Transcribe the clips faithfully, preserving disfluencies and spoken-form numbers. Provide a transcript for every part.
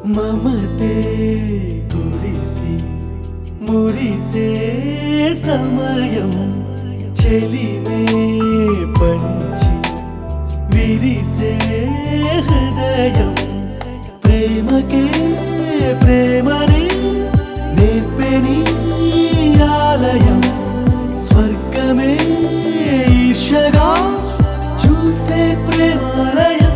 మమతే కురిసి మురిసే సమయం చెలిమే పంచి విరిసే హృదయం ప్రేమకే ప్రేమనే నేర్పెని ఆలయం స్వర్గమే ఈర్షగా చూసే ప్రేమాలయం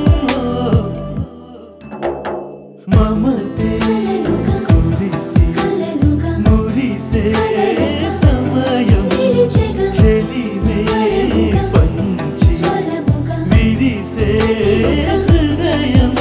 మమతే కురిసి మురిసే సమయం చెలిమే పంచి విరిసే హృదయం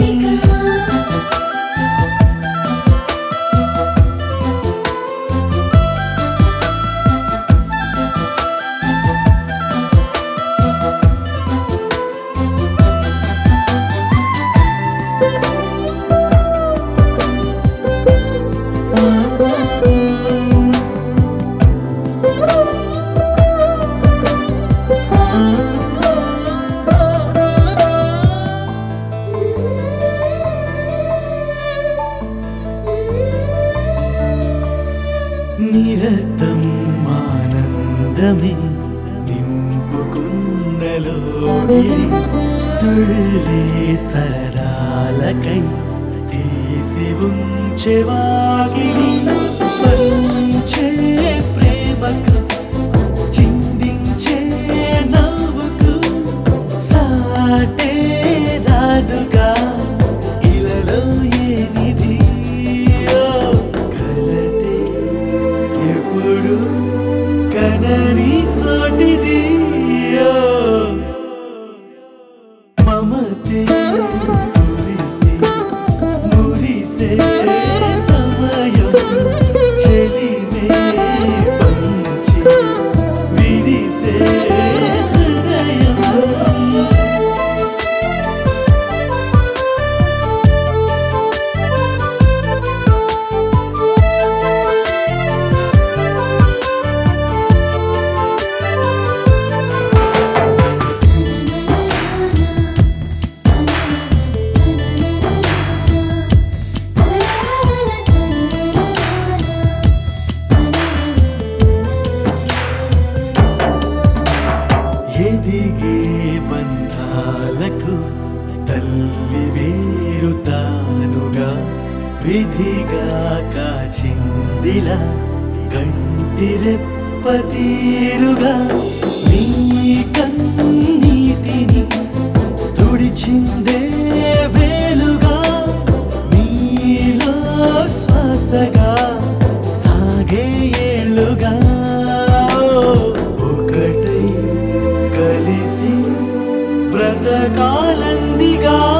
నిరతం ఆనందమే నింపుకున్నలోగిరి తుళ్ళే సరదాలకై తీసి ఉంచెవాగిరి పంచే ప్రేమకు చిందించే నవ్వుకు సాటే రాదుగా ఇలలో ఏ నిధి ఎప్పుడు కనని చోటిది మమతే కురిసి మురిసే సమయం చెలిమే పంచి విరిసే హృదయం ఎదిగే బంధాలకు తల్లి వేరు తానుగా విధిగా కాచిందిలా కంటి రెప్పతీరుగా నీ కన్నీటిని తుడిచిందే వేలుగా నీలో శ్వాసగా సాగే ఏళ్ళుగా కలిసి బ్రతకాలందిగా